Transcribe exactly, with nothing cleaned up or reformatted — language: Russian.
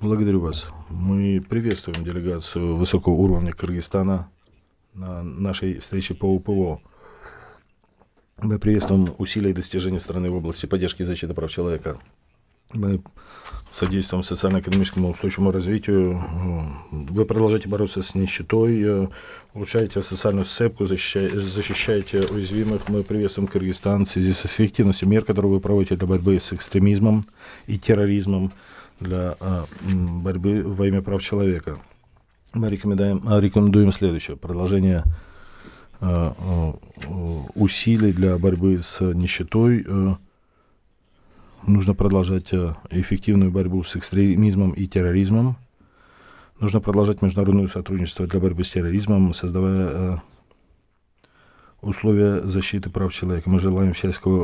Благодарю вас. Мы приветствуем делегацию высокого уровня Кыргызстана на нашей встрече по У П О. Мы приветствуем усилия и достижения страны в области поддержки и защиты прав человека. Мы содействуем социально-экономическому устойчивому развитию. Вы продолжаете бороться с нищетой, улучшаете социальную сцепку, защищаете, защищаете уязвимых. Мы приветствуем Кыргызстан в связи с эффективностью мер, которые вы проводите для борьбы с экстремизмом и терроризмом, для борьбы во имя прав человека. Мы рекомендуем, рекомендуем следующее. Продолжение усилий для борьбы с нищетой. Нужно продолжать эффективную борьбу с экстремизмом и терроризмом. Нужно продолжать международное сотрудничество для борьбы с терроризмом, создавая условия защиты прав человека. Мы желаем всяческого